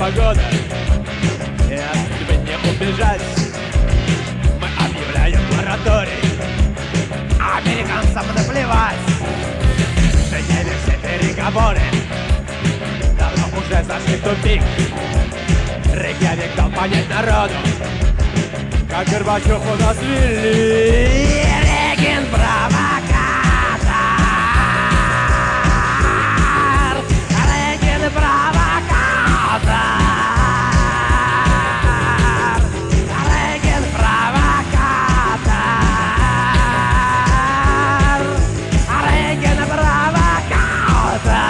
года. И от судьбы не убежать. Мы объявляем мораторий. Американцам наплевать. В Женеве все переговоры давно уже зашли в тупик. Рейкьявик дал понять народу, как Горбачев у нас вели. Регин провокатор, Регин провокатор, Регин провокатор, Регин провокатор.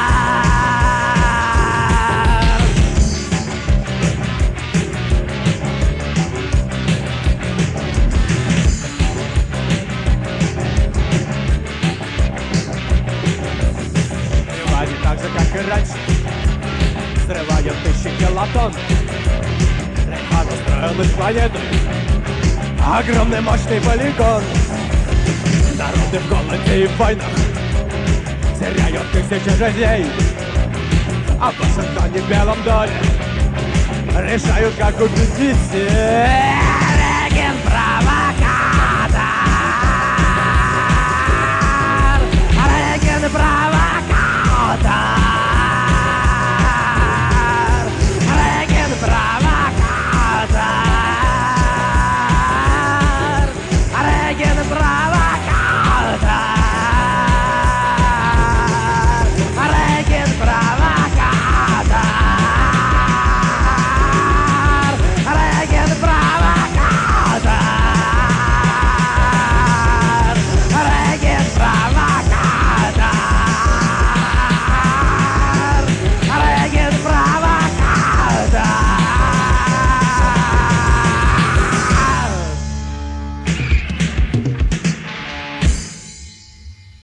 Так же, как и раньше, взрывают тысячи килотонн. Рейхан устроил из планеты огромный мощный полигон. Народы в голоде и в войнах теряют тысячи жизней, а в Вашингтоне в Белом доме решают, как убедить всех.